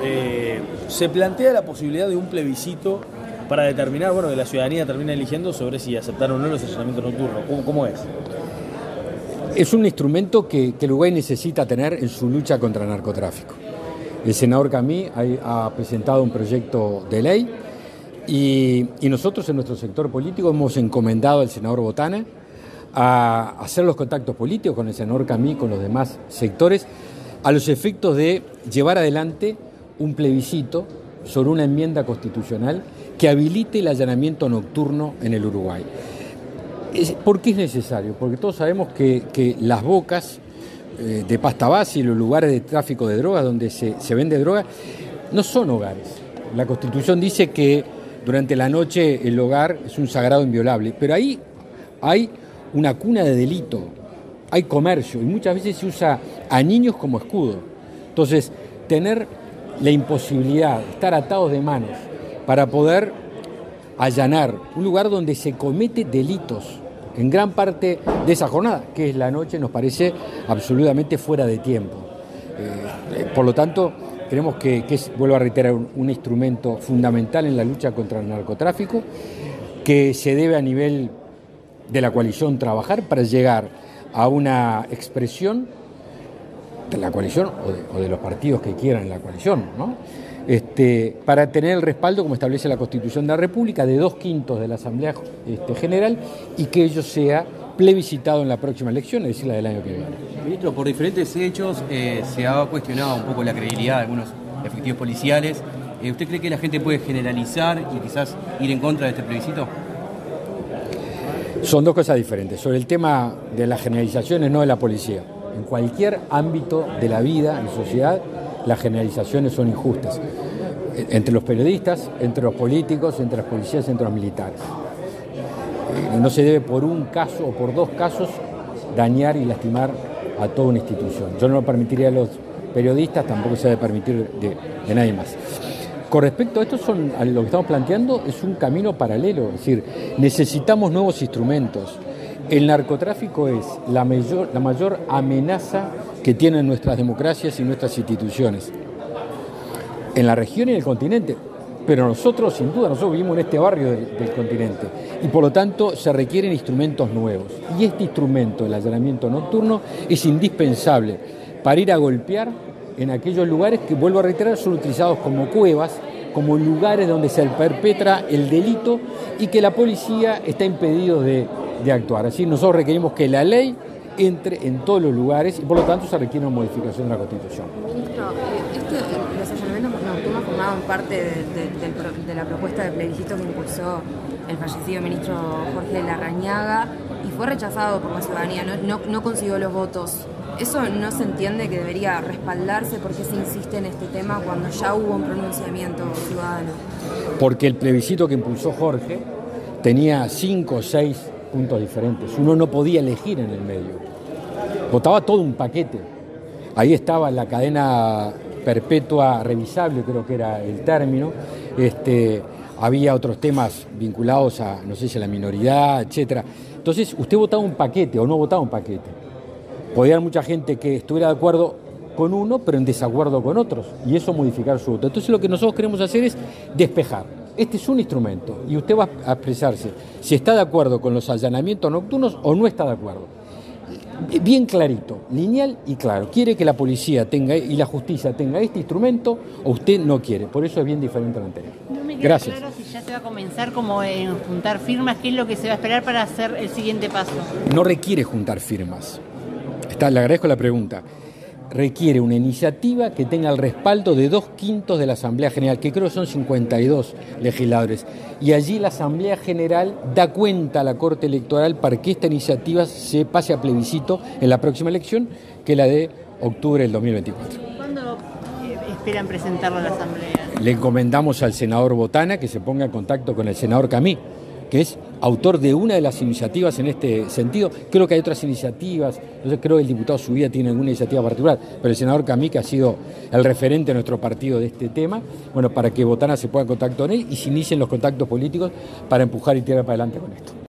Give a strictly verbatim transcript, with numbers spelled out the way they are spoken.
eh, se plantea la posibilidad de un plebiscito para determinar, bueno, que la ciudadanía termina eligiendo sobre si aceptar o no los allanamientos nocturnos. ¿Cómo, cómo es? Es un instrumento que, que el Uruguay necesita tener en su lucha contra el narcotráfico. El senador Camí ha, ha presentado un proyecto de ley y, y nosotros en nuestro sector político hemos encomendado al senador Botana a hacer los contactos políticos con el senador Camí, con los demás sectores, a los efectos de llevar adelante un plebiscito sobre una enmienda constitucional que habilite el allanamiento nocturno en el Uruguay. ¿Por qué es necesario? Porque todos sabemos que, que las bocas eh, de pasta base y los lugares de tráfico de drogas donde se, se vende droga no son hogares. La Constitución dice que durante la noche el hogar es un sagrado inviolable, pero ahí hay una cuna de delito, hay comercio y muchas veces se usa a niños como escudo. Entonces, tener la imposibilidad de estar atados de manos para poder allanar un lugar donde se comete delitos en gran parte de esa jornada, que es la noche, nos parece absolutamente fuera de tiempo. Eh, por lo tanto, creemos que, que es, vuelvo a reiterar, un, un instrumento fundamental en la lucha contra el narcotráfico, que se debe a nivel de la coalición trabajar para llegar a una expresión de la coalición o de, o de los partidos que quieran la coalición, ¿no? Este, para tener el respaldo, como establece la Constitución de la República, de dos quintos de la Asamblea este, General y que ello sea plebiscitado en la próxima elección, es decir, la del año que viene. Ministro, por diferentes hechos eh, se ha cuestionado un poco la credibilidad de algunos efectivos policiales. Eh, ¿Usted cree que la gente puede generalizar y quizás ir en contra de este plebiscito? Son dos cosas diferentes. Sobre el tema de las generalizaciones, no de la policía. En cualquier ámbito de la vida en sociedad, las generalizaciones son injustas. Entre los periodistas, entre los políticos, entre las policías, entre los militares. No se debe por un caso o por dos casos dañar y lastimar a toda una institución. Yo no lo permitiría a los periodistas, tampoco se debe permitir de, de nadie más. Con respecto a esto, son, a lo que estamos planteando es un camino paralelo, es decir, necesitamos nuevos instrumentos. El narcotráfico es la mayor, la mayor amenaza que tienen nuestras democracias y nuestras instituciones, en la región y en el continente. Pero nosotros, sin duda, nosotros vivimos en este barrio del, del continente y por lo tanto se requieren instrumentos nuevos. Y este instrumento, el allanamiento nocturno, es indispensable para ir a golpear en aquellos lugares que, vuelvo a reiterar, son utilizados como cuevas, como lugares donde se perpetra el delito y que la policía está impedido de, de actuar. Así nosotros requerimos que la ley entre en todos los lugares y por lo tanto se requiere una modificación de la Constitución. Ministro, este, los allanamientos nocturnos formaban parte de, de, de, de la propuesta de plebiscito que impulsó el fallecido ministro Jorge Larrañaga y fue rechazado por la ciudadanía, no, no, no consiguió los votos. ¿Eso no se entiende que debería respaldarse? ¿Por qué se insiste en este tema cuando ya hubo un pronunciamiento ciudadano? Porque el plebiscito que impulsó Jorge tenía cinco o seis puntos diferentes. Uno no podía elegir en el medio. Votaba todo un paquete. Ahí estaba la cadena perpetua revisable, creo que era el término. Este, había otros temas vinculados a, no sé si a la minoridad, etcétera. Entonces, usted votaba un paquete o no votaba un paquete. Podía haber mucha gente que estuviera de acuerdo con uno, pero en desacuerdo con otros, y eso modificar su voto. Entonces lo que nosotros queremos hacer es despejar. Este es un instrumento, y usted va a expresarse si está de acuerdo con los allanamientos nocturnos o no está de acuerdo. Bien clarito, lineal y claro. ¿Quiere que la policía tenga y la justicia tenga este instrumento o usted no quiere? Por eso es bien diferente al anterior. No me queda Gracias. claro si ya se va a comenzar como en juntar firmas, qué es lo que se va a esperar para hacer el siguiente paso. No requiere juntar firmas. Está, le agradezco la pregunta. Requiere una iniciativa que tenga el respaldo de dos quintos de la Asamblea General, que creo que son cincuenta y dos legisladores. Y allí la Asamblea General da cuenta a la Corte Electoral para que esta iniciativa se pase a plebiscito en la próxima elección, que es la de octubre del dos mil veinticuatro. ¿Cuándo eh, esperan presentarlo a la Asamblea? Le encomendamos al senador Botana que se ponga en contacto con el senador Camí, que es autor de una de las iniciativas en este sentido. Creo que hay otras iniciativas, yo creo que el diputado Subía tiene alguna iniciativa particular, pero el senador Camí, que ha sido el referente de nuestro partido de este tema, bueno, para que Botana se ponga en contacto con él y se inicien los contactos políticos para empujar y tirar para adelante con esto.